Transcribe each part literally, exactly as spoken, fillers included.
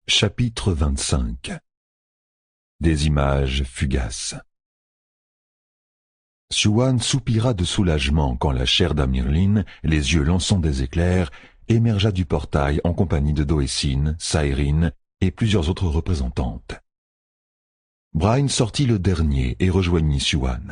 Chapitre vingt-cinq. Des images fugaces. Siouan soupira de soulagement quand la chair d'Amirlin, les yeux lançant des éclairs, émergea du portail en compagnie de Doessine, Saérine et plusieurs autres représentantes. Brine sortit le dernier et rejoignit Siouan.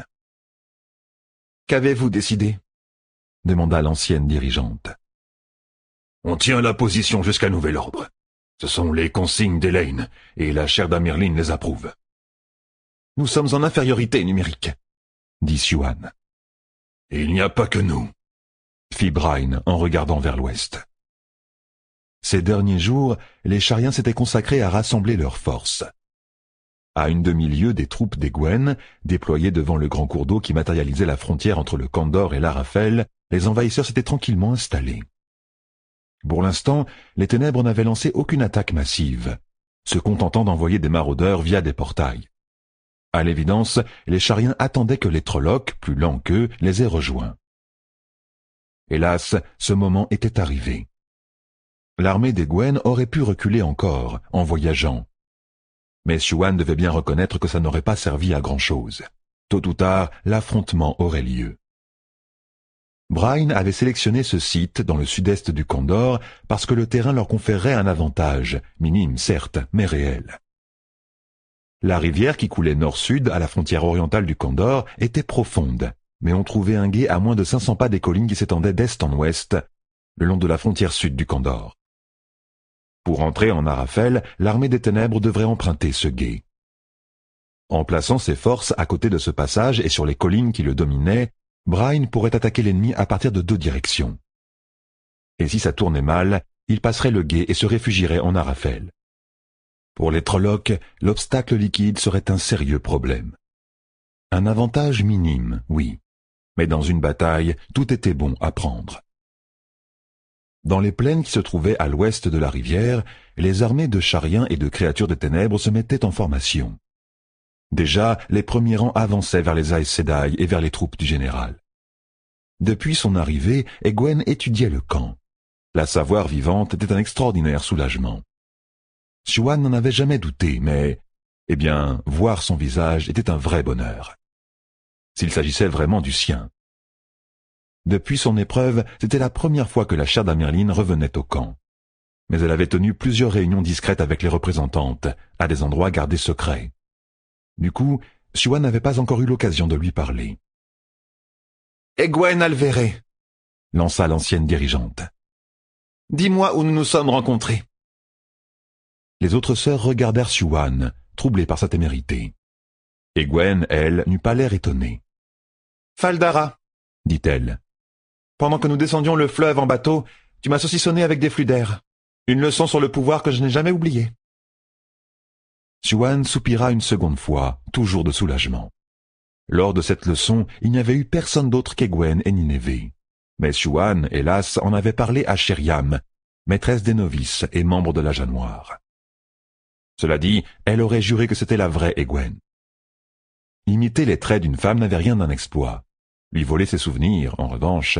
« Qu'avez-vous décidé ?» demanda l'ancienne dirigeante. « On tient la position jusqu'à nouvel ordre. Ce sont les consignes d'Elaine, et la chair d'Amirlin les approuve. »« Nous sommes en infériorité numérique, » dit Siouan. « Il n'y a pas que nous, » fit Brine en regardant vers l'ouest. Ces derniers jours, les Chariens s'étaient consacrés à rassembler leurs forces. À une demi-lieue des troupes des Gwen, déployées devant le grand cours d'eau qui matérialisait la frontière entre le Kandor et l'Arafel, les envahisseurs s'étaient tranquillement installés. Pour l'instant, les ténèbres n'avaient lancé aucune attaque massive, se contentant d'envoyer des maraudeurs via des portails. À l'évidence, les Chariens attendaient que les Trollocs, plus lents qu'eux, les aient rejoints. Hélas, ce moment était arrivé. L'armée des Gwen aurait pu reculer encore, en voyageant. Mais Siouan devait bien reconnaître que ça n'aurait pas servi à grand-chose. Tôt ou tard, l'affrontement aurait lieu. Brine avait sélectionné ce site dans le sud-est du Kandor parce que le terrain leur conférerait un avantage, minime certes, mais réel. La rivière qui coulait nord-sud à la frontière orientale du Kandor était profonde, mais on trouvait un gué à moins de cinq cents pas des collines qui s'étendaient d'est en ouest, le long de la frontière sud du Kandor. Pour entrer en Arafel, l'armée des ténèbres devrait emprunter ce gué. En plaçant ses forces à côté de ce passage et sur les collines qui le dominaient, Brine pourrait attaquer l'ennemi à partir de deux directions. Et si ça tournait mal, il passerait le gué et se réfugierait en Arafel. Pour les Trollocs, l'obstacle liquide serait un sérieux problème. Un avantage minime, oui, mais dans une bataille, tout était bon à prendre. Dans les plaines qui se trouvaient à l'ouest de la rivière, les armées de Chariens et de créatures des ténèbres se mettaient en formation. Déjà, les premiers rangs avançaient vers les Aes Sedai et vers les troupes du général. Depuis son arrivée, Egwene étudiait le camp. La savoir vivante était un extraordinaire soulagement. Siouan n'en avait jamais douté, mais, eh bien, voir son visage était un vrai bonheur. S'il s'agissait vraiment du sien. Depuis son épreuve, c'était la première fois que la chair d'Amirlin revenait au camp. Mais elle avait tenu plusieurs réunions discrètes avec les représentantes, à des endroits gardés secrets. Du coup, Siouan n'avait pas encore eu l'occasion de lui parler. « Egwene Alvere » lança l'ancienne dirigeante. « Dis-moi où nous nous sommes rencontrés. » Les autres sœurs regardèrent Siouan, troublées par sa témérité. Egwene, elle, n'eut pas l'air étonnée. « Faldara, » dit-elle. « Pendant que nous descendions le fleuve en bateau, tu m'as saucissonné avec des flux d'air. Une leçon sur le pouvoir que je n'ai jamais oubliée. » Siouan soupira une seconde fois, toujours de soulagement. Lors de cette leçon, il n'y avait eu personne d'autre qu'Egwene et Nineveh. Mais Siouan, hélas, en avait parlé à Sheriam, maîtresse des novices et membre de l'Aja Noire. Cela dit, elle aurait juré que c'était la vraie Egwene. Imiter les traits d'une femme n'avait rien d'un exploit. Lui voler ses souvenirs, en revanche.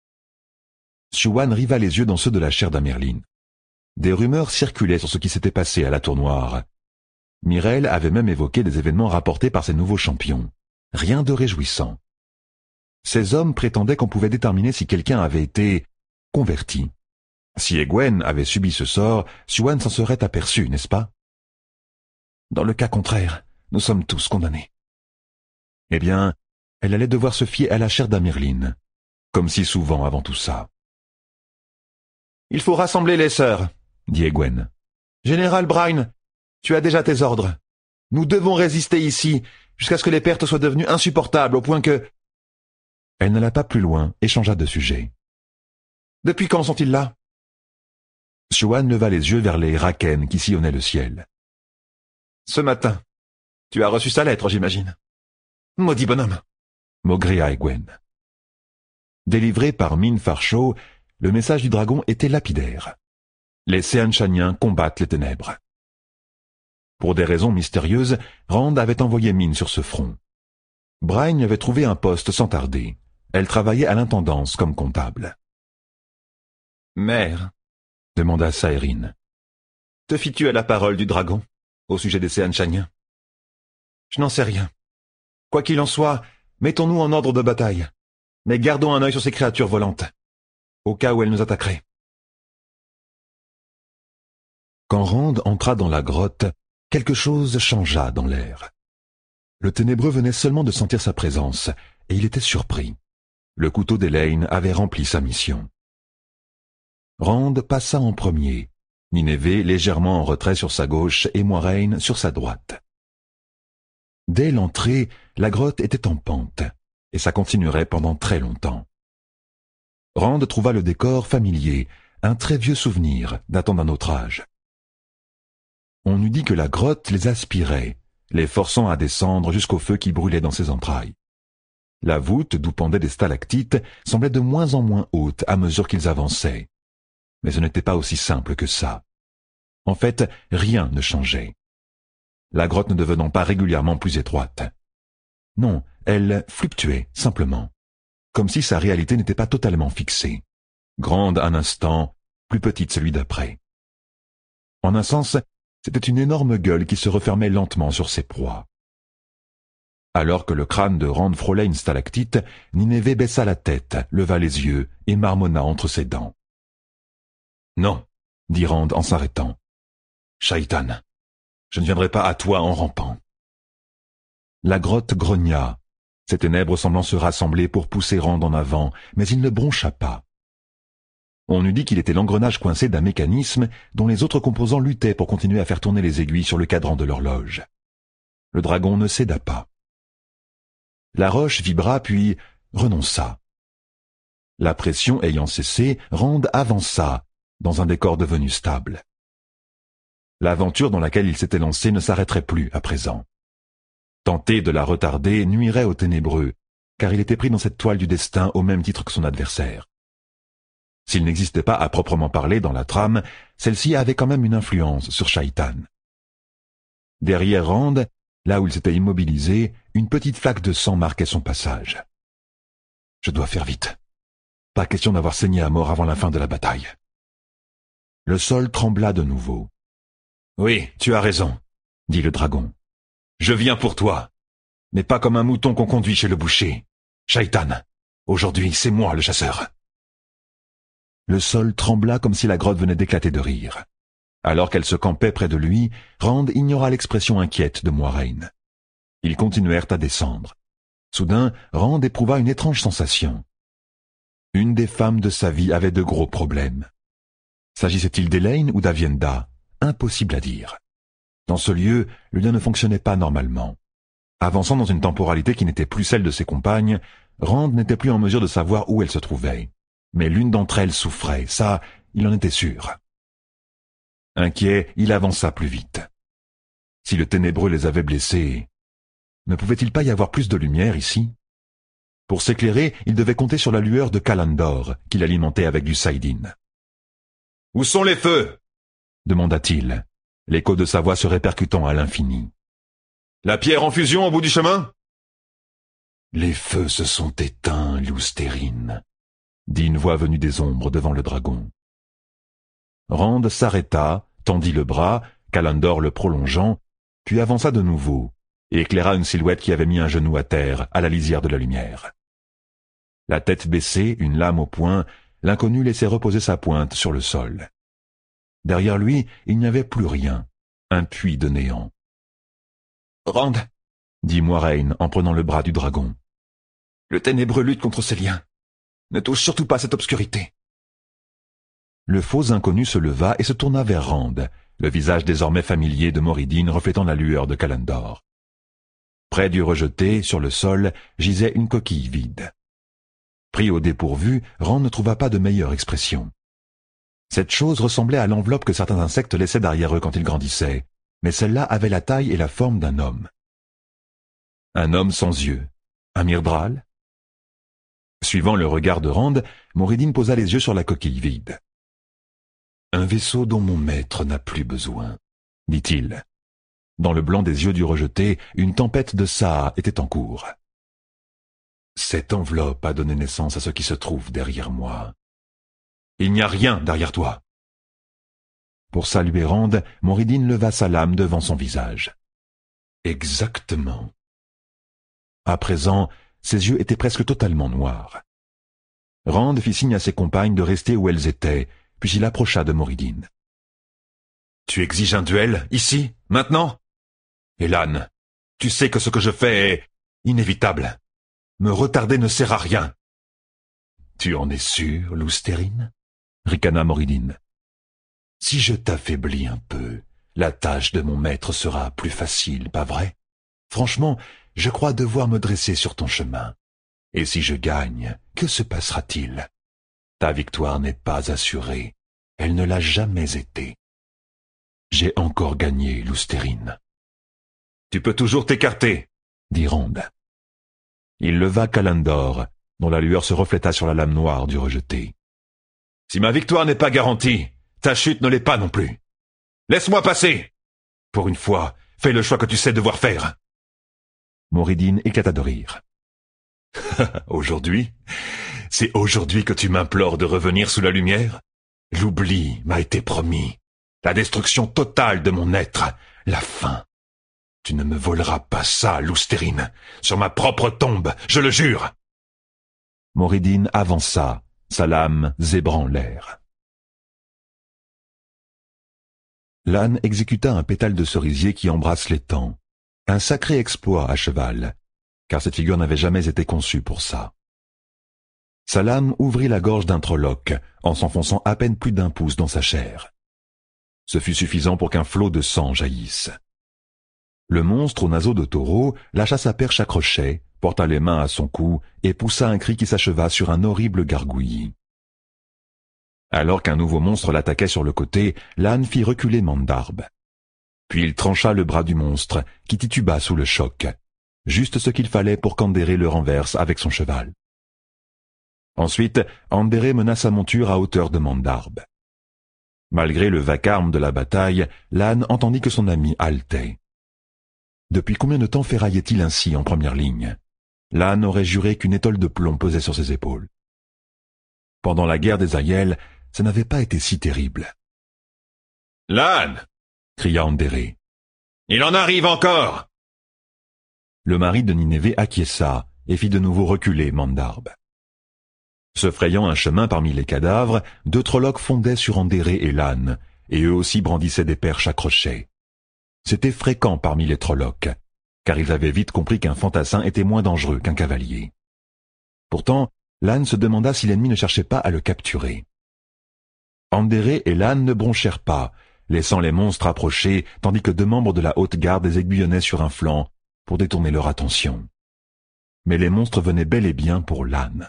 Siouan riva les yeux dans ceux de la chair d'Amirlin. Des rumeurs circulaient sur ce qui s'était passé à la Tour Noire. Myrelle avait même évoqué des événements rapportés par ses nouveaux champions. Rien de réjouissant. Ces hommes prétendaient qu'on pouvait déterminer si quelqu'un avait été converti. Si Egwene avait subi ce sort, Siouan s'en serait aperçu, n'est-ce pas? Dans le cas contraire, nous sommes tous condamnés. Eh bien, elle allait devoir se fier à la chair d'Amirlin, comme si souvent avant tout ça. « Il faut rassembler les sœurs, » dit Egwene. « Général Brine, tu as déjà tes ordres. Nous devons résister ici, jusqu'à ce que les pertes soient devenues insupportables, au point que... » Elle n'alla pas plus loin et changea de sujet. « Depuis quand sont-ils là ?» Siouan leva les yeux vers les Raken qui sillonnaient le ciel. « Ce matin. Tu as reçu sa lettre, j'imagine. »« Maudit bonhomme !» maugréa Egwene. Délivré par Min Farcho, le message du dragon était lapidaire. Les Seanchaniens combattent les ténèbres. Pour des raisons mystérieuses, Rand avait envoyé Min sur ce front. Brine lui avait trouvé un poste sans tarder. Elle travaillait à l'intendance comme comptable. « Mère » demanda Saérine. Te fies-tu à la parole du dragon, au sujet des Seanchaniens? Je n'en sais rien. Quoi qu'il en soit, mettons-nous en ordre de bataille, mais gardons un œil sur ces créatures volantes, au cas où elles nous attaqueraient. Quand Rand entra dans la grotte, quelque chose changea dans l'air. Le ténébreux venait seulement de sentir sa présence, et il était surpris. Le couteau d'Elaine avait rempli sa mission. Rand passa en premier, Nineveh légèrement en retrait sur sa gauche et Moiraine sur sa droite. Dès l'entrée, la grotte était en pente, et ça continuerait pendant très longtemps. Rand trouva le décor familier, un très vieux souvenir datant d'un autre âge. On eût dit que la grotte les aspirait, les forçant à descendre jusqu'au feu qui brûlait dans ses entrailles. La voûte d'où pendaient des stalactites semblait de moins en moins haute à mesure qu'ils avançaient. Mais ce n'était pas aussi simple que ça. En fait, rien ne changeait. La grotte ne devenant pas régulièrement plus étroite. Non, elle fluctuait, simplement. Comme si sa réalité n'était pas totalement fixée. Grande un instant, plus petite celui d'après. En un sens, c'était une énorme gueule qui se refermait lentement sur ses proies. Alors que le crâne de Rand frôlait une stalactite, Nineveh baissa la tête, leva les yeux et marmonna entre ses dents. « Non, » dit Rand en s'arrêtant. « Shaitan, je ne viendrai pas à toi en rampant. » La grotte grogna, ses ténèbres semblant se rassembler pour pousser Rand en avant, mais il ne broncha pas. On eût dit qu'il était l'engrenage coincé d'un mécanisme dont les autres composants luttaient pour continuer à faire tourner les aiguilles sur le cadran de l'horloge. Le dragon ne céda pas. La roche vibra puis renonça. La pression ayant cessé, Rand avança, dans un décor devenu stable. L'aventure dans laquelle il s'était lancé ne s'arrêterait plus à présent. Tenter de la retarder nuirait au ténébreux, car il était pris dans cette toile du destin au même titre que son adversaire. S'il n'existait pas à proprement parler dans la trame, celle-ci avait quand même une influence sur Shaitan. Derrière Rand, là où il s'était immobilisé, une petite flaque de sang marquait son passage. Je dois faire vite. Pas question d'avoir saigné à mort avant la fin de la bataille. Le sol trembla de nouveau. « Oui, tu as raison, » dit le dragon. « Je viens pour toi, mais pas comme un mouton qu'on conduit chez le boucher. Shaitan, aujourd'hui c'est moi le chasseur. » Le sol trembla comme si la grotte venait d'éclater de rire. Alors qu'elle se campait près de lui, Rand ignora l'expression inquiète de Moiraine. Ils continuèrent à descendre. Soudain, Rand éprouva une étrange sensation. Une des femmes de sa vie avait de gros problèmes. S'agissait-il d'Elaine ou d'Avienda? Impossible à dire. Dans ce lieu, le lien ne fonctionnait pas normalement. Avançant dans une temporalité qui n'était plus celle de ses compagnes, Rand n'était plus en mesure de savoir où elle se trouvait. Mais l'une d'entre elles souffrait, ça, il en était sûr. Inquiet, il avança plus vite. Si le ténébreux les avait blessés, ne pouvait-il pas y avoir plus de lumière ici? Pour s'éclairer, il devait compter sur la lueur de Kalandor, qu'il alimentait avec du saïdine. « Où sont les feux ?» demanda-t-il, l'écho de sa voix se répercutant à l'infini. « La pierre en fusion au bout du chemin ?» Les feux se sont éteints, Lousterine, dit une voix venue des ombres devant le dragon. Rand s'arrêta, tendit le bras, Kalandor le prolongeant, puis avança de nouveau, et éclaira une silhouette qui avait mis un genou à terre, à la lisière de la lumière. La tête baissée, une lame au poing, l'inconnu laissait reposer sa pointe sur le sol. Derrière lui, il n'y avait plus rien, un puits de néant. « Rand, » dit Moiraine en prenant le bras du dragon. « Le ténébreux lutte contre ses liens. Ne touche surtout pas cette obscurité. » Le faux inconnu se leva et se tourna vers Rand, le visage désormais familier de Moridin reflétant la lueur de Kalandor. Près du rejeté, sur le sol, gisait une coquille vide. Pris au dépourvu, Rand ne trouva pas de meilleure expression. Cette chose ressemblait à l'enveloppe que certains insectes laissaient derrière eux quand ils grandissaient, mais celle-là avait la taille et la forme d'un homme. Un homme sans yeux. Un Myrddraal? Suivant le regard de Rand, Moridin posa les yeux sur la coquille vide. « Un vaisseau dont mon maître n'a plus besoin, » dit-il. Dans le blanc des yeux du rejeté, une tempête de Saa était en cours. « Cette enveloppe a donné naissance à ce qui se trouve derrière moi. » « Il n'y a rien derrière toi. » Pour saluer Rand, Moridin leva sa lame devant son visage. Exactement. À présent, ses yeux étaient presque totalement noirs. Rand fit signe à ses compagnes de rester où elles étaient, puis il approcha de Moridin. « Tu exiges un duel, ici, maintenant ? Elan, tu sais que ce que je fais est inévitable. Me retarder ne sert à rien. »« Tu en es sûr, Lousterine ?» ricana Moridin. « Si je t'affaiblis un peu, la tâche de mon maître sera plus facile, pas vrai ? Franchement, je crois devoir me dresser sur ton chemin. Et si je gagne, que se passera-t-il ? Ta victoire n'est pas assurée. Elle ne l'a jamais été. J'ai encore gagné, Lousterine. »« Tu peux toujours t'écarter, » dit Rand. Il leva Kalandor, dont la lueur se refléta sur la lame noire du rejeté. « Si ma victoire n'est pas garantie, ta chute ne l'est pas non plus. Laisse-moi passer. Pour une fois, fais le choix que tu sais devoir faire. » Moridin éclata de rire. « Aujourd'hui ? C'est aujourd'hui que tu m'implores de revenir sous la lumière ? L'oubli m'a été promis. La destruction totale de mon être, la fin. Tu ne me voleras pas ça, Lousterine. Sur ma propre tombe, je le jure. » Moridin avança, sa lame zébrant l'air. L'âne exécuta un pétale de cerisier qui embrasse l'étang. Un sacré exploit à cheval, car cette figure n'avait jamais été conçue pour ça. Sa lame ouvrit la gorge d'un Trolloc, en s'enfonçant à peine plus d'un pouce dans sa chair. Ce fut suffisant pour qu'un flot de sang jaillisse. Le monstre aux naseaux de taureau lâcha sa perche à crochet, porta les mains à son cou et poussa un cri qui s'acheva sur un horrible gargouillis. Alors qu'un nouveau monstre l'attaquait sur le côté, l'âne fit reculer Mandarbe. Puis il trancha le bras du monstre, qui tituba sous le choc, juste ce qu'il fallait pour qu'Andéré le renverse avec son cheval. Ensuite, Andéré mena sa monture à hauteur de Mandarbe. Malgré le vacarme de la bataille, l'âne entendit que son ami haletait. Depuis combien de temps ferraillait-il ainsi en première ligne ? L'âne aurait juré qu'une étole de plomb pesait sur ses épaules. Pendant la guerre des Aiel, ça n'avait pas été si terrible. « L'âne !» cria Andéré. « Il en arrive encore !» Le mari de Ninévé acquiesça et fit de nouveau reculer Mandarbe. Se frayant un chemin parmi les cadavres, deux Trollocs fondaient sur Andéré et l'âne, et eux aussi brandissaient des perches à crochet. C'était fréquent parmi les Trollocs, car ils avaient vite compris qu'un fantassin était moins dangereux qu'un cavalier. Pourtant, l'âne se demanda si l'ennemi ne cherchait pas à le capturer. Andéré et l'âne ne bronchèrent pas, laissant les monstres approcher, tandis que deux membres de la haute garde les aiguillonnaient sur un flanc pour détourner leur attention. Mais les monstres venaient bel et bien pour l'âne.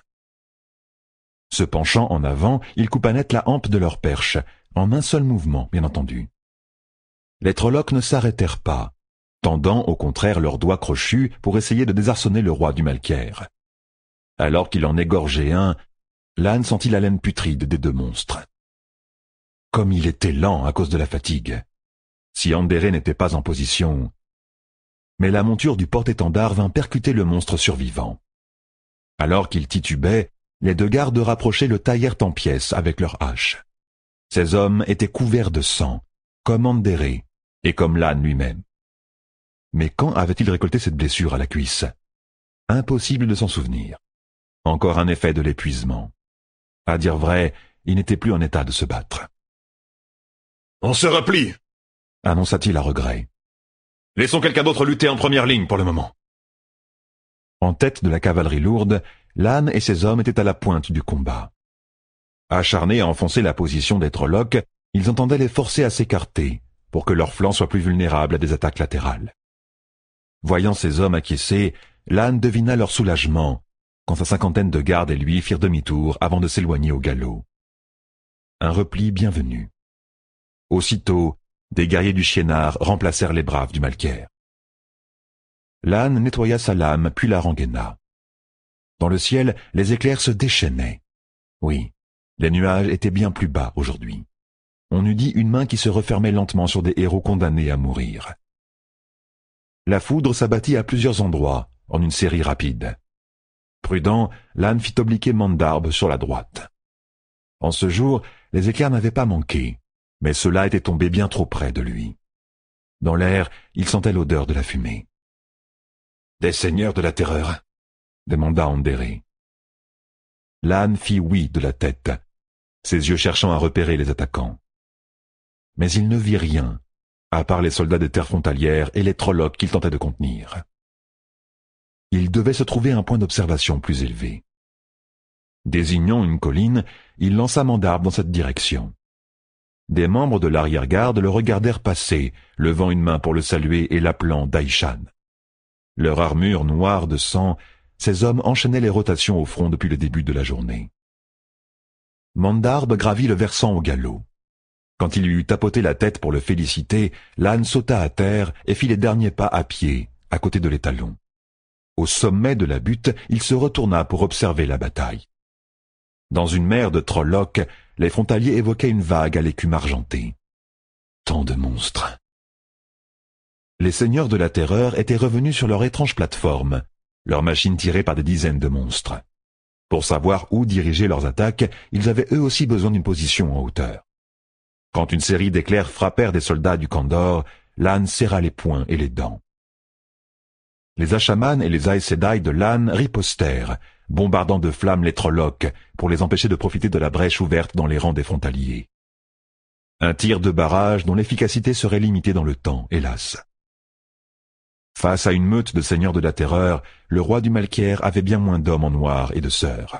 Se penchant en avant, ils coupa net la hampe de leur perche, en un seul mouvement, bien entendu. Les Trollocs ne s'arrêtèrent pas, tendant au contraire leurs doigts crochus pour essayer de désarçonner le roi du Malcaire. Alors qu'il en égorgeait un, l'âne sentit la laine putride des deux monstres. Comme il était lent à cause de la fatigue. Si Andéré n'était pas en position... Mais la monture du porte-étendard vint percuter le monstre survivant. Alors qu'il titubait, les deux gardes rapprochés le taillèrent en pièces avec leurs haches. Ces hommes étaient couverts de sang, comme Andéré, et comme l'âne lui-même. Mais quand avait-il récolté cette blessure à la cuisse? Impossible de s'en souvenir. Encore un effet de l'épuisement. À dire vrai, il n'était plus en état de se battre. « On se replie !» annonça-t-il à regret. « Laissons quelqu'un d'autre lutter en première ligne pour le moment. » En tête de la cavalerie lourde, l'âne et ses hommes étaient à la pointe du combat. Acharnés à enfoncer la position des Trollocs, ils entendaient les forcer à s'écarter pour que leurs flancs soient plus vulnérables à des attaques latérales. Voyant ces hommes acquiescer, l'âne devina leur soulagement quand sa cinquantaine de gardes et lui firent demi-tour avant de s'éloigner au galop. Un repli bienvenu. Aussitôt, des guerriers du Chiénard remplacèrent les braves du Malcaire. L'âne nettoya sa lame puis la rengaina. Dans le ciel, les éclairs se déchaînaient. Oui, les nuages étaient bien plus bas aujourd'hui. On eût dit une main qui se refermait lentement sur des héros condamnés à mourir. La foudre s'abattit à plusieurs endroits, en une série rapide. Prudent, l'âne fit obliquer Mandarbe sur la droite. En ce jour, les éclairs n'avaient pas manqué, Mais cela était tombé bien trop près de lui. Dans l'air, il sentait l'odeur de la fumée. « Des seigneurs de la terreur ?» demanda Andere. L'âne fit oui de la tête, ses yeux cherchant à repérer les attaquants. Mais il ne vit rien, à part les soldats des terres frontalières et les trollocs qu'il tentait de contenir. Il devait se trouver un point d'observation plus élevé. Désignant une colline, il lança Mandarbe dans cette direction. Des membres de l'arrière-garde le regardèrent passer, levant une main pour le saluer et l'appelant Daishan. Leur armure noire de sang, ces hommes enchaînaient les rotations au front depuis le début de la journée. Mandarbe gravit le versant au galop. Quand il lui eut tapoté la tête pour le féliciter, l'âne sauta à terre et fit les derniers pas à pied, à côté de l'étalon. Au sommet de la butte, il se retourna pour observer la bataille. Dans une mer de trollocs, les frontaliers évoquaient une vague à l'écume argentée. Tant de monstres. Les seigneurs de la terreur étaient revenus sur leur étrange plateforme, leurs machines tirées par des dizaines de monstres. Pour savoir où diriger leurs attaques, ils avaient eux aussi besoin d'une position en hauteur. Quand une série d'éclairs frappèrent des soldats du Kandor, l'âne serra les poings et les dents. Les Ashaman et les Aes Sedai de l'âne ripostèrent, bombardant de flammes les trollocs pour les empêcher de profiter de la brèche ouverte dans les rangs des frontaliers. Un tir de barrage dont l'efficacité serait limitée dans le temps, hélas. Face à une meute de seigneurs de la terreur, le roi du Malkier avait bien moins d'hommes en noir et de sœurs.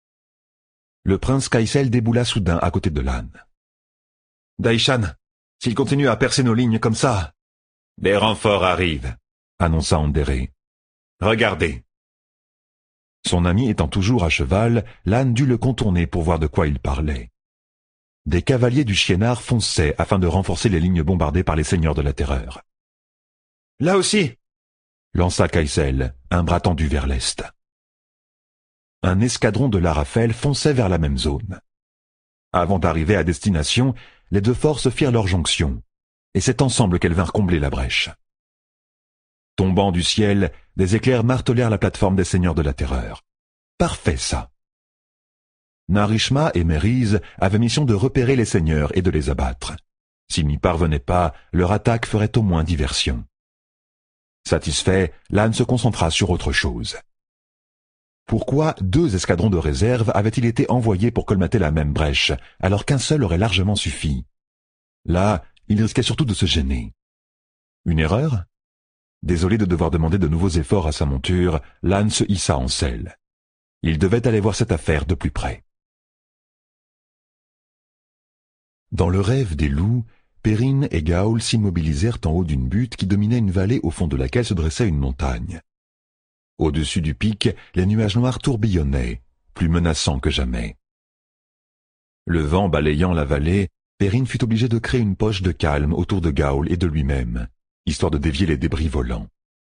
Le prince Kaisel déboula soudain à côté de l'âne. « Daishan, s'il continue à percer nos lignes comme ça... »« Des renforts arrivent, » annonça Andere. « Regardez. » Son ami étant toujours à cheval, l'âne dut le contourner pour voir de quoi il parlait. Des cavaliers du Chienard fonçaient afin de renforcer les lignes bombardées par les seigneurs de la terreur. « Là aussi !» lança Kaisel, un bras tendu vers l'est. Un escadron de l'Arafel fonçait vers la même zone. Avant d'arriver à destination, les deux forces firent leur jonction, et c'est ensemble qu'elles vinrent combler la brèche. Tombant du ciel, des éclairs martelèrent la plateforme des seigneurs de la terreur. Parfait, ça! Narishma et Mériz avaient mission de repérer les seigneurs et de les abattre. S'ils n'y parvenaient pas, leur attaque ferait au moins diversion. Satisfait, l'âne se concentra sur autre chose. Pourquoi deux escadrons de réserve avaient-ils été envoyés pour colmater la même brèche, alors qu'un seul aurait largement suffi? Là, il risquait surtout de se gêner. Une erreur? Désolé de devoir demander de nouveaux efforts à sa monture, l'âne se hissa en selle. Il devait aller voir cette affaire de plus près. Dans le rêve des loups, Perrine et Gaoul s'immobilisèrent en haut d'une butte qui dominait une vallée au fond de laquelle se dressait une montagne. Au-dessus du pic, les nuages noirs tourbillonnaient, plus menaçants que jamais. Le vent balayant la vallée, Perrine fut obligée de créer une poche de calme autour de Gaoul et de lui-même, histoire de dévier les débris volants.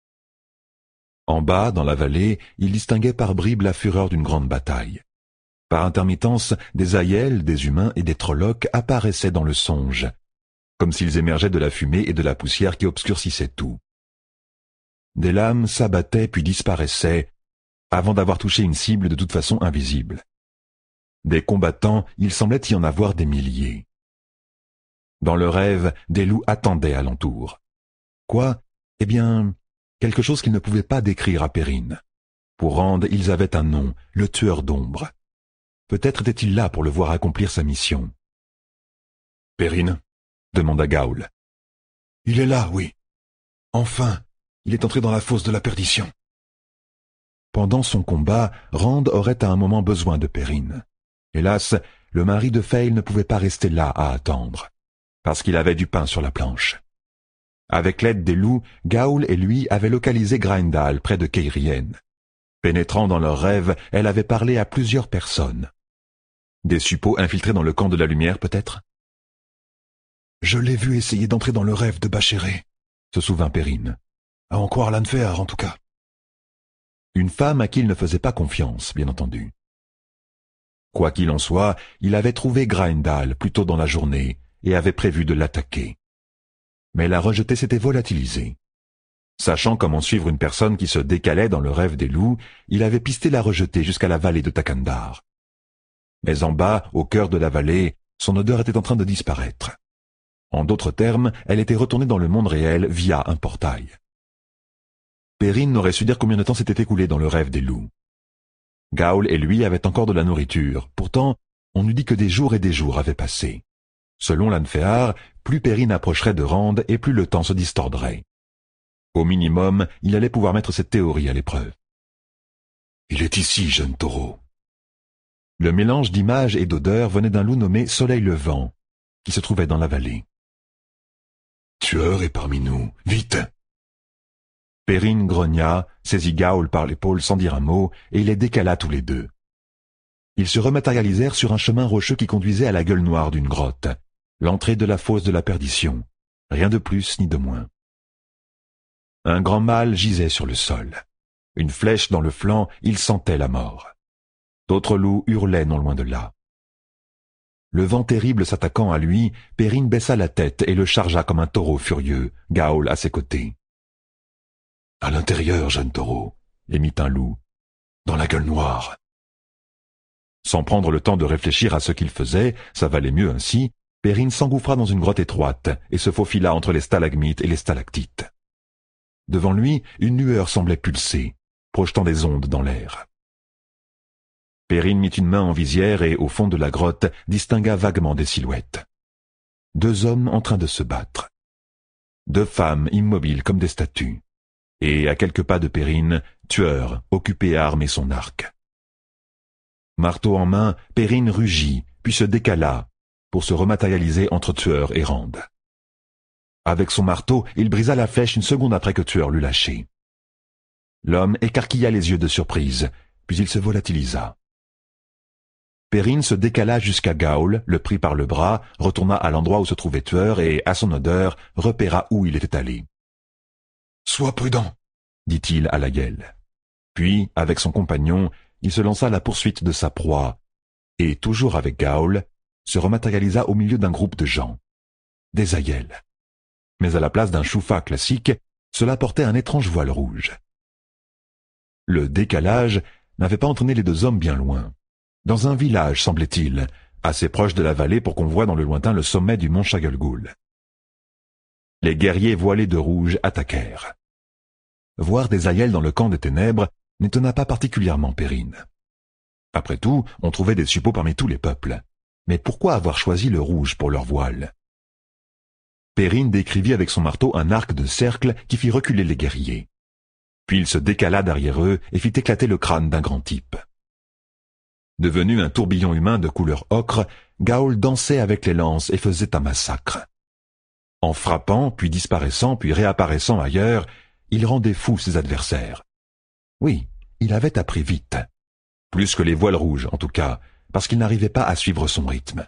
En bas, dans la vallée, il distinguait par bribes la fureur d'une grande bataille. Par intermittence, des aïels, des humains et des trollocs apparaissaient dans le songe, comme s'ils émergeaient de la fumée et de la poussière qui obscurcissaient tout. Des lames s'abattaient puis disparaissaient, avant d'avoir touché une cible de toute façon invisible. Des combattants, il semblait y en avoir des milliers. Dans le rêve, des loups attendaient alentour. Quoi? Eh bien, quelque chose qu'ils ne pouvaient pas décrire à Perrine. Pour Rand, ils avaient un nom, le tueur d'ombre. Peut-être était-il là pour le voir accomplir sa mission. « Perrine ?» demanda Gaoul. « Il est là, oui. Enfin, il est entré dans la fosse de la perdition. » Pendant son combat, Rand aurait à un moment besoin de Perrine. Hélas, le mari de Fail ne pouvait pas rester là à attendre, parce qu'il avait du pain sur la planche. Avec l'aide des loups, Gaoul et lui avaient localisé Graendal près de Keirien. Pénétrant dans leurs rêves, elle avait parlé à plusieurs personnes. Des suppôts infiltrés dans le camp de la lumière, peut-être? « Je l'ai vu essayer d'entrer dans le rêve de Bachéré, » se souvint Perrine. « À en croire l'Anfear, en tout cas. » Une femme à qui il ne faisait pas confiance, bien entendu. Quoi qu'il en soit, il avait trouvé Graendal plus tôt dans la journée et avait prévu de l'attaquer. Mais la rejetée s'était volatilisée. Sachant comment suivre une personne qui se décalait dans le rêve des loups, il avait pisté la rejetée jusqu'à la vallée de Takandar. Mais en bas, au cœur de la vallée, son odeur était en train de disparaître. En d'autres termes, elle était retournée dans le monde réel via un portail. Perrine n'aurait su dire combien de temps s'était écoulé dans le rêve des loups. Gaul et lui avaient encore de la nourriture. Pourtant, on eût dit que des jours et des jours avaient passé. Selon l'Anféar, plus Perrine approcherait de Rand et plus le temps se distordrait. Au minimum, il allait pouvoir mettre cette théorie à l'épreuve. « Il est ici, jeune taureau. » Le mélange d'images et d'odeurs venait d'un loup nommé Soleil Levant, qui se trouvait dans la vallée. « Tueur est parmi nous, vite !» Perrine grogna, saisit Gaul par l'épaule sans dire un mot, et les décala tous les deux. Ils se rematérialisèrent sur un chemin rocheux qui conduisait à la gueule noire d'une grotte, l'entrée de la fosse de la perdition, rien de plus ni de moins. Un grand mâle gisait sur le sol. Une flèche dans le flanc, il sentait la mort. D'autres loups hurlaient non loin de là. Le vent terrible s'attaquant à lui, Perrine baissa la tête et le chargea comme un taureau furieux, Gaul à ses côtés. « À l'intérieur, jeune taureau, » émit un loup, « dans la gueule noire. » Sans prendre le temps de réfléchir à ce qu'il faisait, ça valait mieux ainsi, Perrine s'engouffra dans une grotte étroite et se faufila entre les stalagmites et les stalactites. Devant lui, une lueur semblait pulser, projetant des ondes dans l'air. Perrine mit une main en visière et, au fond de la grotte, distingua vaguement des silhouettes. Deux hommes en train de se battre. Deux femmes immobiles comme des statues. Et, à quelques pas de Perrine, Tueur, occupé à armer son arc. Marteau en main, Perrine rugit, puis se décala, pour se rematérialiser entre Tueur et Rand. Avec son marteau, il brisa la flèche une seconde après que Tueur l'eut lâché. L'homme écarquilla les yeux de surprise, puis il se volatilisa. Perrine se décala jusqu'à Gaul, le prit par le bras, retourna à l'endroit où se trouvait Tueur et, à son odeur, repéra où il était allé. « Sois prudent !» dit-il à la gueule. Puis, avec son compagnon, il se lança à la poursuite de sa proie, et, toujours avec Gaul, se rematérialisa au milieu d'un groupe de gens. Des aïels. Mais à la place d'un choufa classique, cela portait un étrange voile rouge. Le décalage n'avait pas entraîné les deux hommes bien loin. Dans un village, semblait-il, assez proche de la vallée pour qu'on voie dans le lointain le sommet du mont Chagelgoul. Les guerriers voilés de rouge attaquèrent. Voir des aïels dans le camp des ténèbres n'étonna pas particulièrement Perrine. Après tout, on trouvait des suppôts parmi tous les peuples. Mais pourquoi avoir choisi le rouge pour leur voile? Perrine décrivit avec son marteau un arc de cercle qui fit reculer les guerriers. Puis il se décala derrière eux et fit éclater le crâne d'un grand type. Devenu un tourbillon humain de couleur ocre, Gaul dansait avec les lances et faisait un massacre. En frappant, puis disparaissant, puis réapparaissant ailleurs, il rendait fous ses adversaires. Oui, il avait appris vite. Plus que les voiles rouges, en tout cas, parce qu'il n'arrivait pas à suivre son rythme.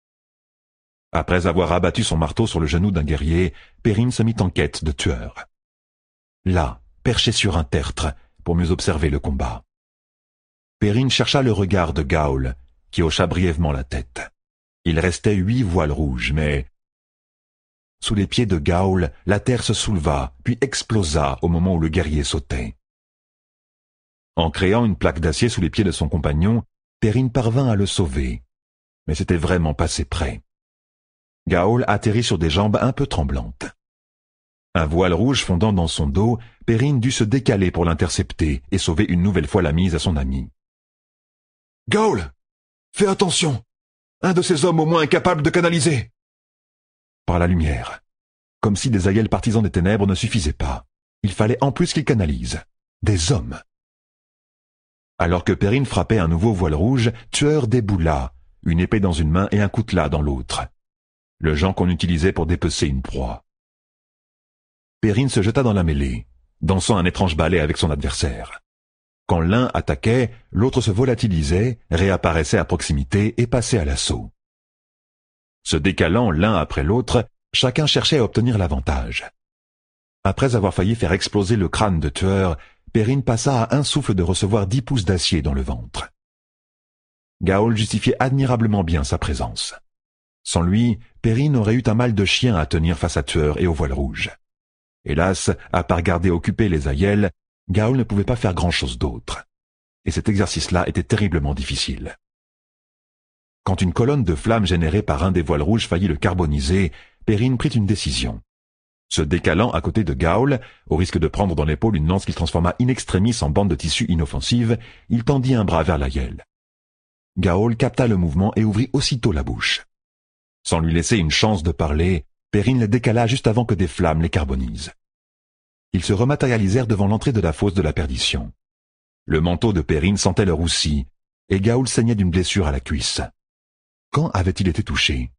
Après avoir abattu son marteau sur le genou d'un guerrier, Perrine se mit en quête de Tueur. Là, perché sur un tertre, pour mieux observer le combat. Perrine chercha le regard de Gaul, qui hocha brièvement la tête. Il restait huit voiles rouges, mais... Sous les pieds de Gaul, la terre se souleva, puis explosa au moment où le guerrier sautait. En créant une plaque d'acier sous les pieds de son compagnon, Perrine parvint à le sauver, mais c'était vraiment passé près. Gaul atterrit sur des jambes un peu tremblantes. Un voile rouge fondant dans son dos, Perrine dut se décaler pour l'intercepter et sauver une nouvelle fois la mise à son ami. « Gaul, fais attention! Un de ces hommes au moins est capable de canaliser !» Par la lumière. Comme si des aïels partisans des ténèbres ne suffisaient pas. Il fallait en plus qu'ils canalisent. Des hommes. Alors que Perrine frappait un nouveau voile rouge, Tueur déboula, une épée dans une main et un coutelas dans l'autre. Le genre qu'on utilisait pour dépecer une proie. Perrine se jeta dans la mêlée, dansant un étrange ballet avec son adversaire. Quand l'un attaquait, l'autre se volatilisait, réapparaissait à proximité et passait à l'assaut. Se décalant l'un après l'autre, chacun cherchait à obtenir l'avantage. Après avoir failli faire exploser le crâne de Tueur, Perrine passa à un souffle de recevoir dix pouces d'acier dans le ventre. Gaul justifiait admirablement bien sa présence. Sans lui, Perrine aurait eu un mal de chien à tenir face à Tueur et au voile rouge. Hélas, à part garder occupés les aïels, Gaul ne pouvait pas faire grand-chose d'autre. Et cet exercice-là était terriblement difficile. Quand une colonne de flammes générée par un des voiles rouges faillit le carboniser, Perrine prit une décision. Se décalant à côté de Gaul, au risque de prendre dans l'épaule une lance qu'il transforma in extremis en bande de tissu inoffensive, il tendit un bras vers Laëlle. Gaul capta le mouvement et ouvrit aussitôt la bouche. Sans lui laisser une chance de parler, Perrine les décala juste avant que des flammes les carbonisent. Ils se rematérialisèrent devant l'entrée de la fosse de la perdition. Le manteau de Perrine sentait le roussi, et Gaul saignait d'une blessure à la cuisse. Quand avait-il été touché?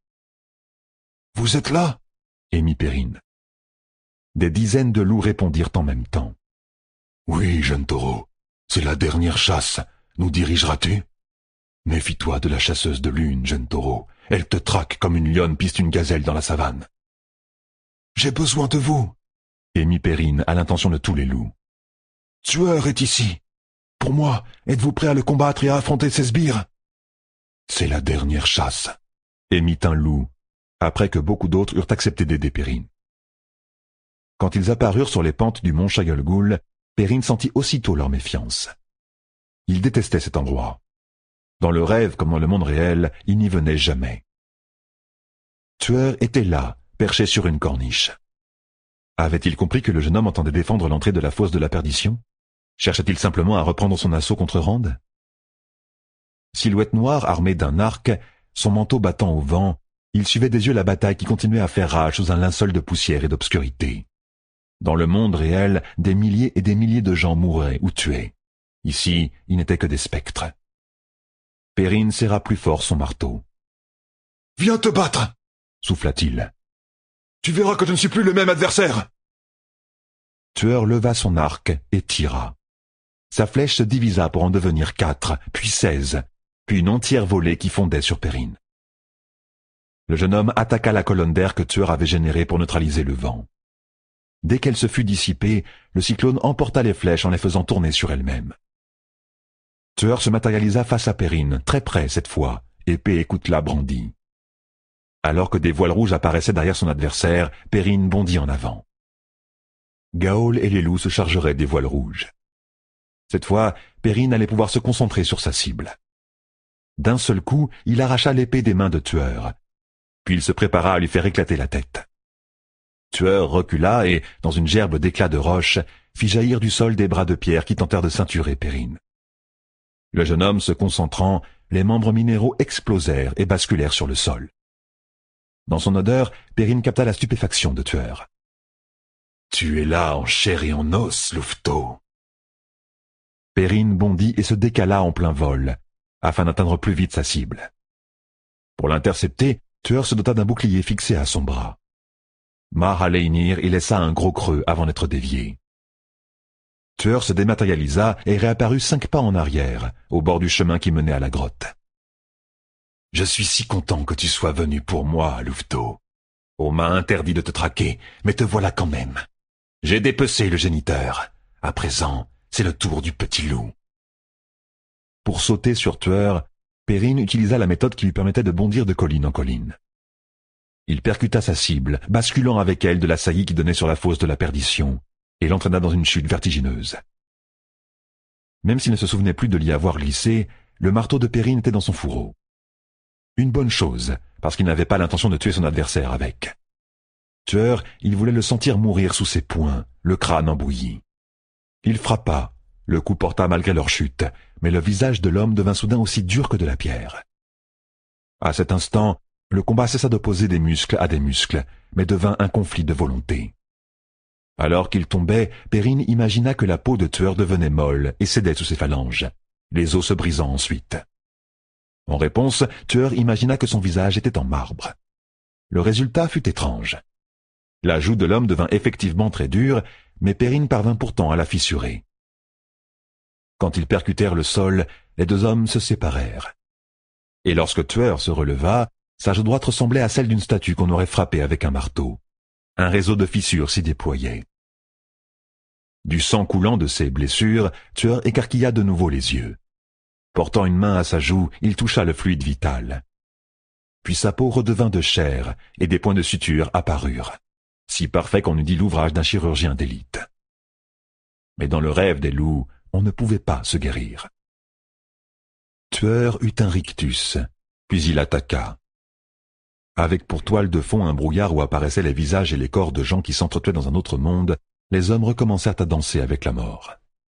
« Vous êtes là ?» émit Perrine. Des dizaines de loups répondirent en même temps. « Oui, jeune taureau, c'est la dernière chasse. Nous dirigeras-tu? Méfie-toi de la chasseuse de lune, jeune taureau. Elle te traque comme une lionne piste une gazelle dans la savane. »« J'ai besoin de vous !» émit Perrine à l'intention de tous les loups. « Tueur est ici. Pour moi, êtes-vous prêt à le combattre et à affronter ses sbires ?»« C'est la dernière chasse, » émit un loup, après que beaucoup d'autres eurent accepté d'aider Perrine. Quand ils apparurent sur les pentes du mont Chagolgoul, Perrine sentit aussitôt leur méfiance. Il détestait cet endroit. Dans le rêve comme dans le monde réel, il n'y venait jamais. Tueur était là, perché sur une corniche. Avait-il compris que le jeune homme entendait défendre l'entrée de la fosse de la perdition? Cherchait-il simplement à reprendre son assaut contre Rand? Silhouette noire armée d'un arc, son manteau battant au vent, il suivait des yeux la bataille qui continuait à faire rage sous un linceul de poussière et d'obscurité. Dans le monde réel, des milliers et des milliers de gens mouraient ou tuaient. Ici, ils n'étaient que des spectres. Perrine serra plus fort son marteau. « Viens te battre !» souffla-t-il. « Tu verras que je ne suis plus le même adversaire !» Tueur leva son arc et tira. Sa flèche se divisa pour en devenir quatre, puis seize, puis une entière volée qui fondait sur Perrine. Le jeune homme attaqua la colonne d'air que Tueur avait générée pour neutraliser le vent. Dès qu'elle se fut dissipée, le cyclone emporta les flèches en les faisant tourner sur elles-mêmes. Tueur se matérialisa face à Perrine, très près cette fois, épée et coutelas brandis. Alors que des voiles rouges apparaissaient derrière son adversaire, Perrine bondit en avant. Gaol et les loups se chargeraient des voiles rouges. Cette fois, Perrine allait pouvoir se concentrer sur sa cible. D'un seul coup, il arracha l'épée des mains de Tueur, puis il se prépara à lui faire éclater la tête. Tueur recula et, dans une gerbe d'éclats de roche, fit jaillir du sol des bras de pierre qui tentèrent de ceinturer Perrine. Le jeune homme se concentrant, les membres minéraux explosèrent et basculèrent sur le sol. Dans son odeur, Perrine capta la stupéfaction de Tueur. « Tu es là en chair et en os, louveteau !» Perrine bondit et se décala en plein vol, afin d'atteindre plus vite sa cible. Pour l'intercepter, Tueur se dota d'un bouclier fixé à son bras. Mar Aleinir y laissa un gros creux avant d'être dévié. Tueur se dématérialisa et réapparut cinq pas en arrière, au bord du chemin qui menait à la grotte. « Je suis si content que tu sois venu pour moi, louveteau. On m'a interdit de te traquer, mais te voilà quand même. J'ai dépecé le géniteur. À présent, c'est le tour du petit loup. » Pour sauter sur Tueur, Perrine utilisa la méthode qui lui permettait de bondir de colline en colline. Il percuta sa cible, basculant avec elle de la saillie qui donnait sur la fosse de la perdition, et l'entraîna dans une chute vertigineuse. Même s'il ne se souvenait plus de l'y avoir glissé, le marteau de Perrine était dans son fourreau. Une bonne chose, parce qu'il n'avait pas l'intention de tuer son adversaire avec. Tueur, il voulait le sentir mourir sous ses poings, le crâne embouilli. Il frappa, le coup porta malgré leur chute, mais le visage de l'homme devint soudain aussi dur que de la pierre. À cet instant, le combat cessa d'opposer des muscles à des muscles, mais devint un conflit de volonté. Alors qu'il tombait, Perrine imagina que la peau de Tueur devenait molle et cédait sous ses phalanges, les os se brisant ensuite. En réponse, Tueur imagina que son visage était en marbre. Le résultat fut étrange. La joue de l'homme devint effectivement très dure, mais Perrine parvint pourtant à la fissurer. Quand ils percutèrent le sol, les deux hommes se séparèrent. Et lorsque Tueur se releva, sa joue droite ressemblait à celle d'une statue qu'on aurait frappée avec un marteau. Un réseau de fissures s'y déployait. Du sang coulant de ses blessures, Tueur écarquilla de nouveau les yeux. Portant une main à sa joue, il toucha le fluide vital. Puis sa peau redevint de chair, et des points de suture apparurent, si parfaits qu'on eût dit l'ouvrage d'un chirurgien d'élite. Mais dans le rêve des loups, on ne pouvait pas se guérir. Tueur eut un rictus, puis il attaqua. Avec pour toile de fond un brouillard où apparaissaient les visages et les corps de gens qui s'entretuaient dans un autre monde, les hommes recommencèrent à danser avec la mort.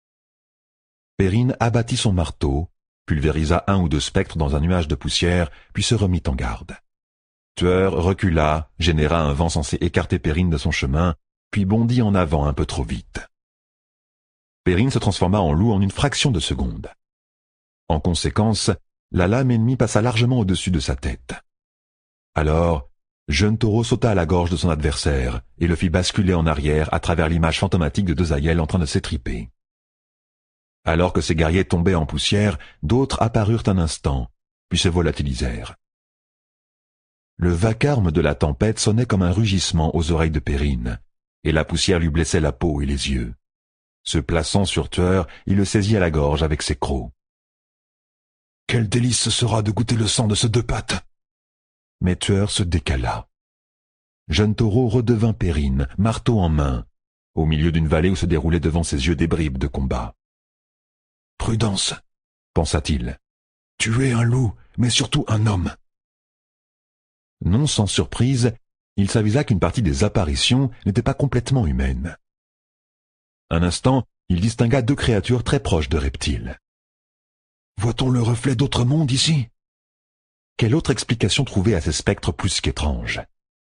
Perrine abattit son marteau, pulvérisa un ou deux spectres dans un nuage de poussière, puis se remit en garde. Tueur recula, généra un vent censé écarter Perrine de son chemin, puis bondit en avant un peu trop vite. Perrine se transforma en loup en une fraction de seconde. En conséquence, la lame ennemie passa largement au-dessus de sa tête. Alors, Jeune Taureau sauta à la gorge de son adversaire et le fit basculer en arrière à travers l'image fantomatique de deux aïeuls en train de s'étriper. Alors que ces guerriers tombaient en poussière, d'autres apparurent un instant, puis se volatilisèrent. Le vacarme de la tempête sonnait comme un rugissement aux oreilles de Perrine, et la poussière lui blessait la peau et les yeux. Se plaçant sur Tueur, il le saisit à la gorge avec ses crocs. « Quel délice ce sera de goûter le sang de ce deux pattes !» Mais Tueur se décala. Jeune Taureau redevint Perrine, marteau en main, au milieu d'une vallée où se déroulaient devant ses yeux des bribes de combat. « Prudence, pensa-t-il. Tu es un loup, mais surtout un homme. » Non sans surprise, il s'avisa qu'une partie des apparitions n'était pas complètement humaine. Un instant, il distingua deux créatures très proches de reptiles. « Voit-on le reflet d'autres mondes ici ?» Quelle autre explication trouver à ces spectres plus qu'étranges?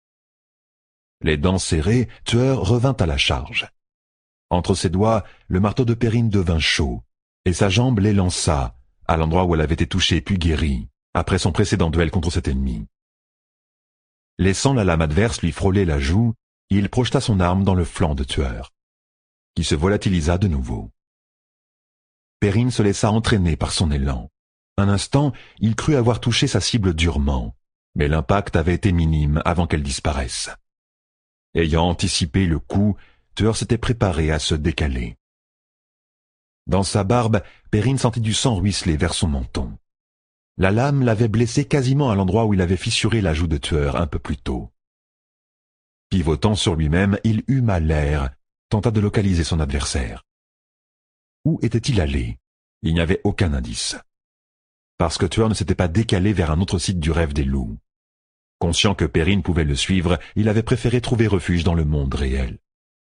Les dents serrées, Tueur revint à la charge. Entre ses doigts, le marteau de Perrine devint chaud, et sa jambe l'élança, à l'endroit où elle avait été touchée puis guérie, après son précédent duel contre cet ennemi. Laissant la lame adverse lui frôler la joue, il projeta son arme dans le flanc de Tueur, qui se volatilisa de nouveau. Perrine se laissa entraîner par son élan. Un instant, il crut avoir touché sa cible durement, mais l'impact avait été minime avant qu'elle disparaisse. Ayant anticipé le coup, Tueur s'était préparé à se décaler. Dans sa barbe, Perrine sentit du sang ruisseler vers son menton. La lame l'avait blessé quasiment à l'endroit où il avait fissuré la joue de Tueur un peu plus tôt. Pivotant sur lui-même, il huma l'air, tenta de localiser son adversaire. Où était-il allé? Il n'y avait aucun indice. Parce que Tueur ne s'était pas décalé vers un autre site du rêve des loups. Conscient que Perrine pouvait le suivre, il avait préféré trouver refuge dans le monde réel.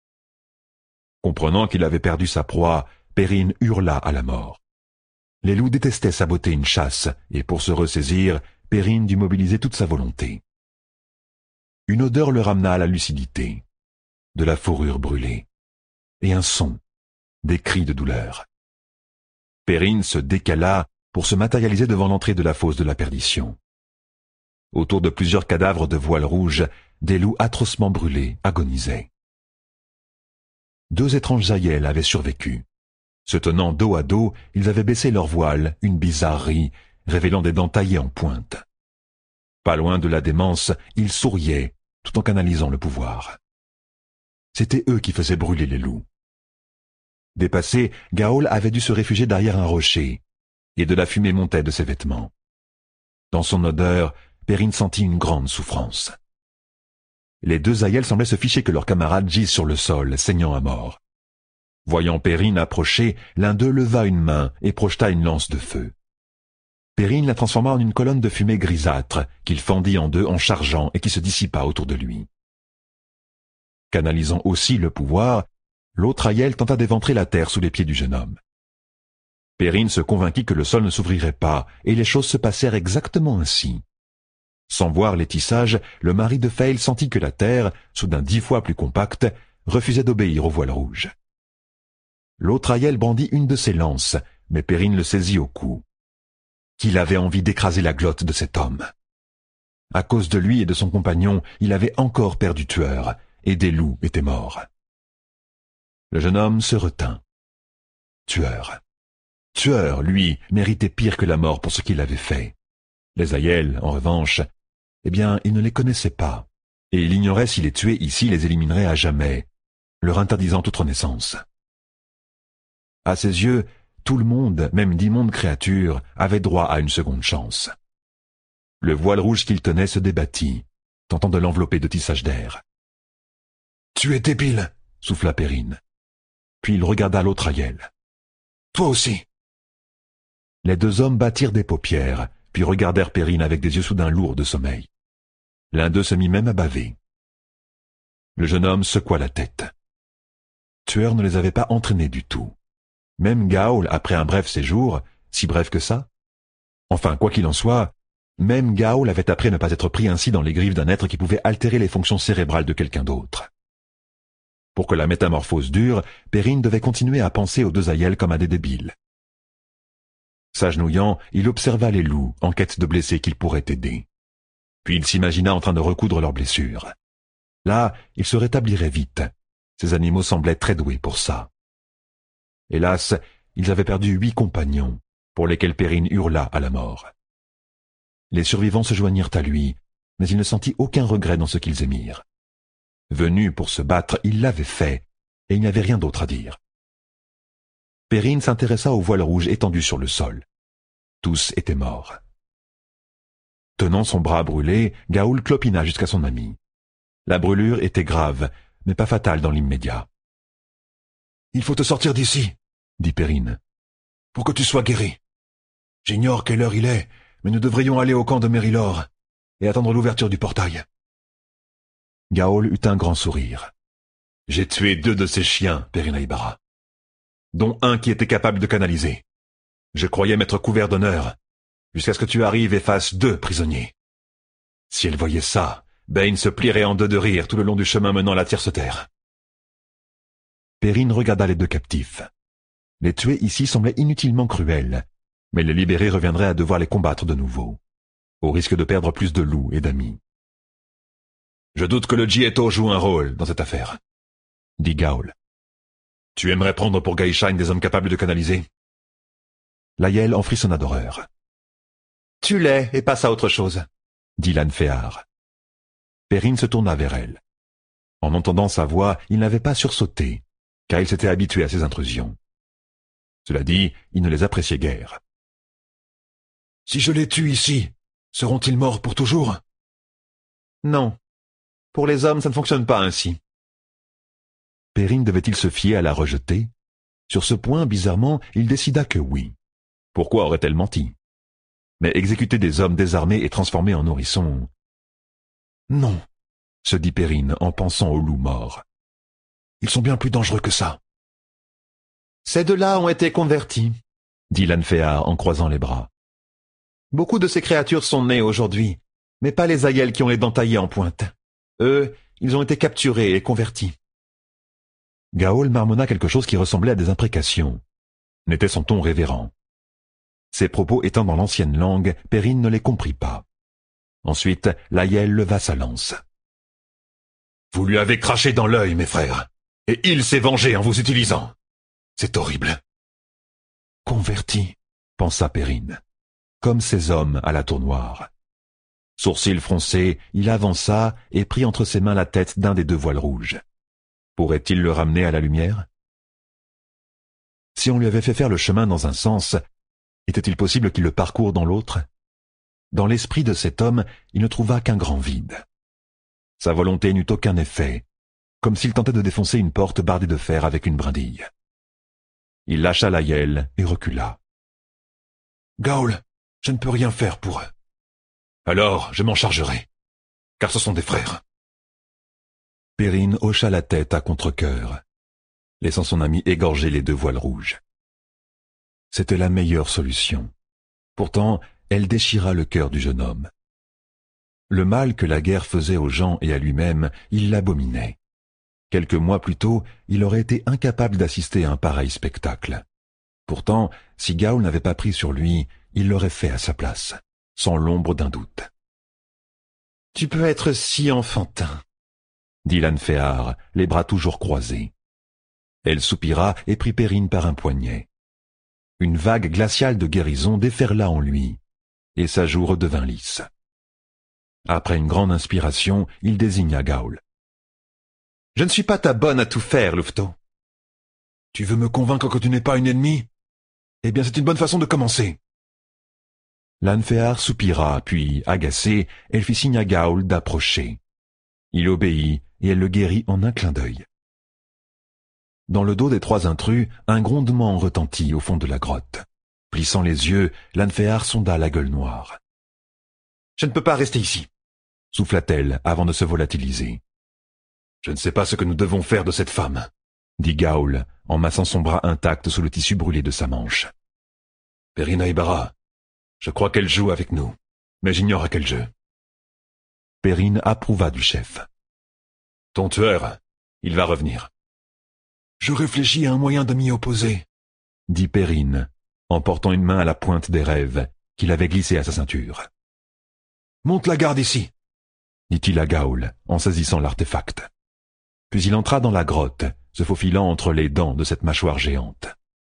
Comprenant qu'il avait perdu sa proie, Perrine hurla à la mort. Les loups détestaient saboter une chasse, et pour se ressaisir, Perrine dut mobiliser toute sa volonté. Une odeur le ramena à la lucidité. De la fourrure brûlée. Et un son. Des cris de douleur. Perrine se décala pour se matérialiser devant l'entrée de la fosse de la perdition. Autour de plusieurs cadavres de voiles rouges, des loups atrocement brûlés agonisaient. Deux étranges aïeuls avaient survécu. Se tenant dos à dos, ils avaient baissé leurs voiles, une bizarrerie, révélant des dents taillées en pointe. Pas loin de la démence, ils souriaient, tout en canalisant le pouvoir. C'étaient eux qui faisaient brûler les loups. Dépassé, Gaol avait dû se réfugier derrière un rocher, et de la fumée montait de ses vêtements. Dans son odeur, Perrine sentit une grande souffrance. Les deux aïeuls semblaient se ficher que leurs camarades gisent sur le sol, saignant à mort. Voyant Perrine approcher, l'un d'eux leva une main et projeta une lance de feu. Perrine la transforma en une colonne de fumée grisâtre, qu'il fendit en deux en chargeant et qui se dissipa autour de lui. Canalisant aussi le pouvoir, l'autre aïeul tenta d'éventrer la terre sous les pieds du jeune homme. Perrine se convainquit que le sol ne s'ouvrirait pas, et les choses se passèrent exactement ainsi. Sans voir les tissages, le mari de Fail sentit que la terre, soudain dix fois plus compacte, refusait d'obéir aux voiles rouges. L'autre aïeul brandit une de ses lances, mais Perrine le saisit au cou. Qu'il avait envie d'écraser la glotte de cet homme. À cause de lui et de son compagnon, il avait encore perdu Tueur, et des loups étaient morts. Le jeune homme se retint. Tueur. Tueur, lui, méritait pire que la mort pour ce qu'il avait fait. Les aïeuls, en revanche, eh bien, il ne les connaissait pas, et il ignorait si les tuer ici les éliminerait à jamais, leur interdisant toute renaissance. À ses yeux, tout le monde, même d'immondes créatures, avait droit à une seconde chance. Le voile rouge qu'il tenait se débattit, tentant de l'envelopper de tissages d'air. « Tu es débile !» souffla Perrine. Puis il regarda l'autre aïeul. « Toi aussi !» Les deux hommes battirent des paupières, puis regardèrent Perrine avec des yeux soudain lourds de sommeil. L'un d'eux se mit même à baver. Le jeune homme secoua la tête. Tueur ne les avait pas entraînés du tout. Même Gaol, après un bref séjour, si bref que ça. Enfin, quoi qu'il en soit, même Gaol avait appris à ne pas être pris ainsi dans les griffes d'un être qui pouvait altérer les fonctions cérébrales de quelqu'un d'autre. Pour que la métamorphose dure, Perrine devait continuer à penser aux deux aïeuls comme à des débiles. S'agenouillant, il observa les loups, en quête de blessés qu'il pourrait aider. Puis il s'imagina en train de recoudre leurs blessures. Là, il se rétablirait vite. Ces animaux semblaient très doués pour ça. Hélas, ils avaient perdu huit compagnons, pour lesquels Perrine hurla à la mort. Les survivants se joignirent à lui, mais il ne sentit aucun regret dans ce qu'ils émirent. Venu pour se battre, il l'avait fait, et il n'y avait rien d'autre à dire. Perrine s'intéressa aux voiles rouges étendues sur le sol. Tous étaient morts. Tenant son bras brûlé, Gaoul clopina jusqu'à son ami. La brûlure était grave, mais pas fatale dans l'immédiat. « Il faut te sortir d'ici, » dit Perrine, « pour que tu sois guéri. J'ignore quelle heure il est, mais nous devrions aller au camp de Mérylor et attendre l'ouverture du portail. » Gaol eut un grand sourire. « J'ai tué deux de ces chiens, Perrine Aybara, dont un qui était capable de canaliser. Je croyais m'être couvert d'honneur, jusqu'à ce que tu arrives et fasses deux prisonniers. Si elle voyait ça, Bane se plierait en deux de rire tout le long du chemin menant à la tierce terre. » Perrine regarda les deux captifs. Les tuer ici semblait inutilement cruel, mais les libérer reviendrait à devoir les combattre de nouveau, au risque de perdre plus de loups et d'amis. « Je doute que le Djieto joue un rôle dans cette affaire, » dit Gaol. « Tu aimerais prendre pour Gaishain des hommes capables de canaliser ?» Layel en frissonna d'horreur. « Tue-les et passe à autre chose, » dit Lanfear. Perrine se tourna vers elle. En entendant sa voix, il n'avait pas sursauté, car il s'était habitué à ces intrusions. Cela dit, il ne les appréciait guère. « Si je les tue ici, seront-ils morts pour toujours ?»« Non. Pour les hommes, ça ne fonctionne pas ainsi. » Perrine devait-il se fier à la rejeter? Sur ce point, bizarrement, il décida que oui. Pourquoi aurait-elle menti? Mais exécuter des hommes désarmés et transformés en nourrissons... Non, se dit Perrine en pensant aux loups morts. Ils sont bien plus dangereux que ça. Ces deux-là ont été convertis, dit Lanfear en croisant les bras. Beaucoup de ces créatures sont nées aujourd'hui, mais pas les aïeuls qui ont les dents taillées en pointe. Eux, ils ont été capturés et convertis. Gaol marmonna quelque chose qui ressemblait à des imprécations. N'était son ton révérend. Ses propos étant dans l'ancienne langue, Perrine ne les comprit pas. Ensuite, Layel leva sa lance. « Vous lui avez craché dans l'œil, mes frères, et il s'est vengé en vous utilisant. C'est horrible. »« Converti, » pensa Perrine, comme ces hommes à la tour noire. Sourcils froncés, il avança et prit entre ses mains la tête d'un des deux voiles rouges. Pourrait-il le ramener à la lumière? Si on lui avait fait faire le chemin dans un sens, était-il possible qu'il le parcourt dans l'autre? Dans l'esprit de cet homme, il ne trouva qu'un grand vide. Sa volonté n'eut aucun effet, comme s'il tentait de défoncer une porte bardée de fer avec une brindille. Il lâcha Layel et recula. « Gaol, je ne peux rien faire pour eux. »« Alors, je m'en chargerai, car ce sont des frères. » Perrine hocha la tête à contre-cœur, laissant son ami égorger les deux voiles rouges. C'était la meilleure solution. Pourtant, elle déchira le cœur du jeune homme. Le mal que la guerre faisait aux gens et à lui-même, il l'abominait. Quelques mois plus tôt, il aurait été incapable d'assister à un pareil spectacle. Pourtant, si Gaol n'avait pas pris sur lui, il l'aurait fait à sa place, sans l'ombre d'un doute. « Tu peux être si enfantin, » dit Lanfear, les bras toujours croisés. Elle soupira et prit Perrine par un poignet. Une vague glaciale de guérison déferla en lui, et sa joue redevint lisse. Après une grande inspiration, il désigna Gaol. « Je ne suis pas ta bonne à tout faire, Louveteau. »« Tu veux me convaincre que tu n'es pas une ennemie? Eh bien, c'est une bonne façon de commencer. » Lanfear soupira, puis, agacée, elle fit signe à Gaol d'approcher. Il obéit, et elle le guérit en un clin d'œil. Dans le dos des trois intrus, un grondement retentit au fond de la grotte. Plissant les yeux, Lanfear sonda la gueule noire. « Je ne peux pas rester ici. souffla-t-elle avant de se volatiliser. Je ne sais pas ce que nous devons faire de cette femme, dit Gaul en massant son bras intact sous le tissu brûlé de sa manche. Perrine Aybara, je crois qu'elle joue avec nous, mais j'ignore à quel jeu. Perrine approuva du chef. Ton tueur, il va revenir. Je réfléchis à un moyen de m'y opposer, dit Perrine, en portant une main à la pointe des rêves qu'il avait glissée à sa ceinture. Monte la garde ici, dit-il à Gaul en saisissant l'artefact. Puis il entra dans la grotte, se faufilant entre les dents de cette mâchoire géante.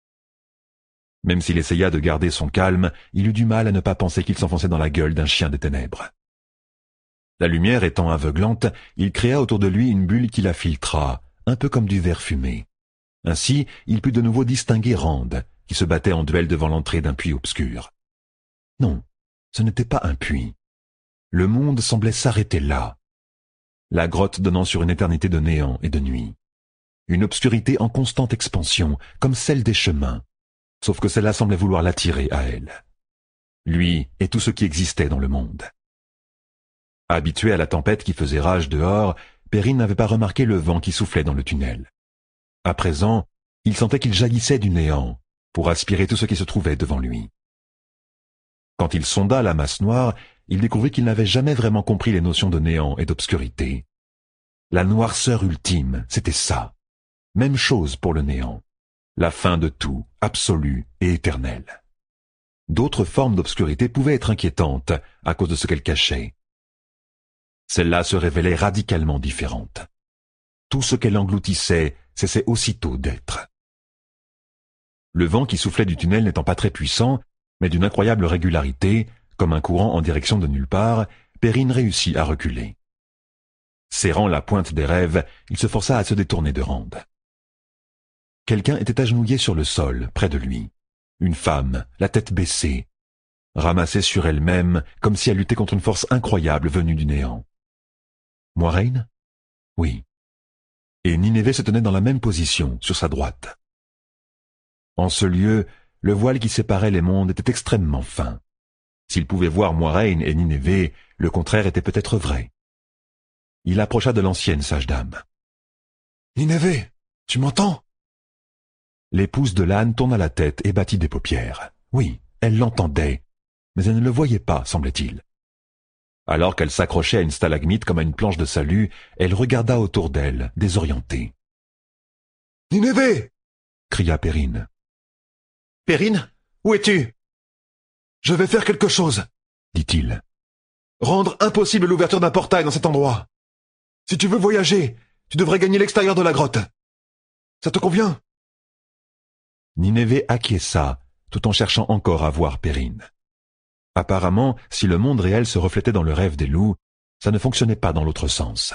Même s'il essaya de garder son calme, il eut du mal à ne pas penser qu'il s'enfonçait dans la gueule d'un chien des ténèbres. La lumière étant aveuglante, il créa autour de lui une bulle qui la filtra, un peu comme du verre fumé. Ainsi, il put de nouveau distinguer Rand, qui se battait en duel devant l'entrée d'un puits obscur. Non, ce n'était pas un puits. Le monde semblait s'arrêter là. La grotte donnant sur une éternité de néant et de nuit. Une obscurité en constante expansion, comme celle des chemins, sauf que celle-là semblait vouloir l'attirer à elle. Lui et tout ce qui existait dans le monde. Habitué à la tempête qui faisait rage dehors, Perrine n'avait pas remarqué le vent qui soufflait dans le tunnel. À présent, il sentait qu'il jaillissait du néant, pour aspirer tout ce qui se trouvait devant lui. Quand il sonda la masse noire, il découvrit qu'il n'avait jamais vraiment compris les notions de néant et d'obscurité. La noirceur ultime, c'était ça. Même chose pour le néant. La fin de tout, absolue et éternelle. D'autres formes d'obscurité pouvaient être inquiétantes à cause de ce qu'elles cachaient. Celle-là se révélait radicalement différente. Tout ce qu'elle engloutissait cessait aussitôt d'être. Le vent qui soufflait du tunnel n'étant pas très puissant, mais d'une incroyable régularité, comme un courant en direction de nulle part, Perrine réussit à reculer. Serrant la pointe des rêves, il se força à se détourner de Rand. Quelqu'un était agenouillé sur le sol, près de lui. Une femme, la tête baissée, ramassée sur elle-même, comme si elle luttait contre une force incroyable venue du néant. Moiraine? Oui. Et Nineveh se tenait dans la même position, sur sa droite. En ce lieu, le voile qui séparait les mondes était extrêmement fin. S'il pouvait voir Moiraine et Nineveh, le contraire était peut-être vrai. Il approcha de l'ancienne sage dame. « Nineveh, tu m'entends » L'épouse de l'âne tourna la tête et battit des paupières. Oui, elle l'entendait, mais elle ne le voyait pas, semblait-il. Alors qu'elle s'accrochait à une stalagmite comme à une planche de salut, elle regarda autour d'elle, désorientée. « Nineveh » cria Perrine. « Perrine, où es-tu »« Je vais faire quelque chose, » dit-il. « Rendre impossible l'ouverture d'un portail dans cet endroit. Si tu veux voyager, tu devrais gagner l'extérieur de la grotte. Ça te convient ?» Nineveh acquiesça, tout en cherchant encore à voir Perrine. Apparemment, si le monde réel se reflétait dans le rêve des loups, ça ne fonctionnait pas dans l'autre sens.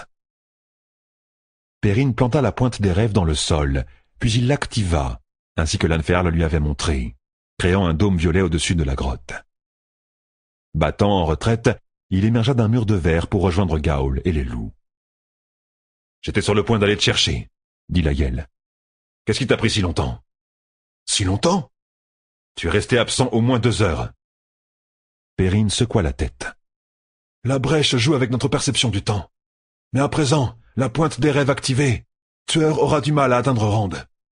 Perrine planta la pointe des rêves dans le sol, puis il l'activa, ainsi que l'Anfer le lui avait montré, créant un dôme violet au-dessus de la grotte. Battant en retraite, il émergea d'un mur de verre pour rejoindre Gaul et les loups. « J'étais sur le point d'aller te chercher, » dit Layel. « Qu'est-ce qui t'a pris si longtemps ?»« Si longtemps ?»« Tu es resté absent au moins deux heures. » Perrine secoua la tête. « La brèche joue avec notre perception du temps. Mais à présent, la pointe des rêves activée, Tueur aura du mal à atteindre Rand. »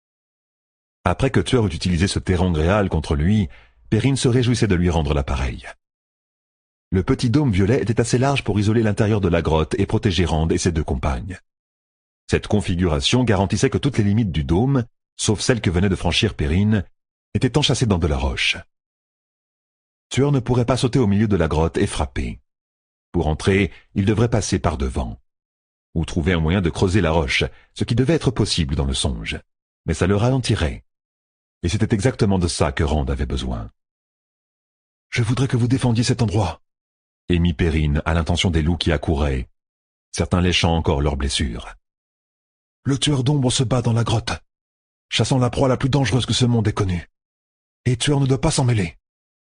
Après que Tueur eut utilisé ce terrain gréal contre lui, Perrine se réjouissait de lui rendre l'appareil. Le petit dôme violet était assez large pour isoler l'intérieur de la grotte et protéger Rand et ses deux compagnes. Cette configuration garantissait que toutes les limites du dôme, sauf celles que venait de franchir Perrine, étaient enchâssées dans de la roche. Tueur ne pourrait pas sauter au milieu de la grotte et frapper. Pour entrer, il devrait passer par devant. Ou trouver un moyen de creuser la roche, ce qui devait être possible dans le songe. Mais ça le ralentirait. Et c'était exactement de ça que Rand avait besoin. « Je voudrais que vous défendiez cet endroit, » émit Perrine à l'intention des loups qui accouraient, certains léchant encore leurs blessures. « Le tueur d'ombre se bat dans la grotte, chassant la proie la plus dangereuse que ce monde ait connue. Et Tueur ne doit pas s'en mêler. »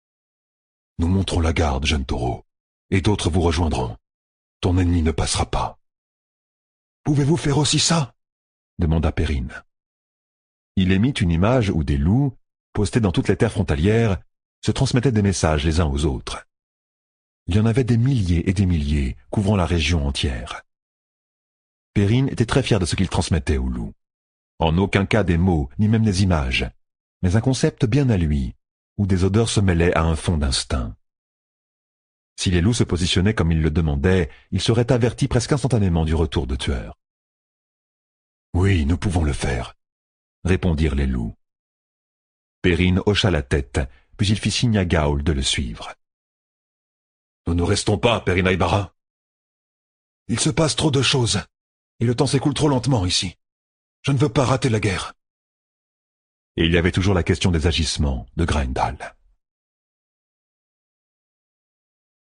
« Nous monterons la garde, jeune taureau, et d'autres vous rejoindront. Ton ennemi ne passera pas. »« Pouvez-vous faire aussi ça ?» demanda Perrine. Il émit une image où des loups, postés dans toutes les terres frontalières, se transmettaient des messages les uns aux autres. Il y en avait des milliers et des milliers, couvrant la région entière. Perrine était très fier de ce qu'il transmettait aux loups. En aucun cas des mots, ni même des images, mais un concept bien à lui, où des odeurs se mêlaient à un fond d'instinct. Si les loups se positionnaient comme il le demandait, ils seraient avertis presque instantanément du retour de tueurs. « Oui, nous pouvons le faire », répondirent les loups. Perrine hocha la tête, puis il fit signe à Gaoul de le suivre. « Nous ne restons pas, Perrine Aybara. »« Il se passe trop de choses, et le temps s'écoule trop lentement ici. Je ne veux pas rater la guerre. » Et il y avait toujours la question des agissements de Grendel.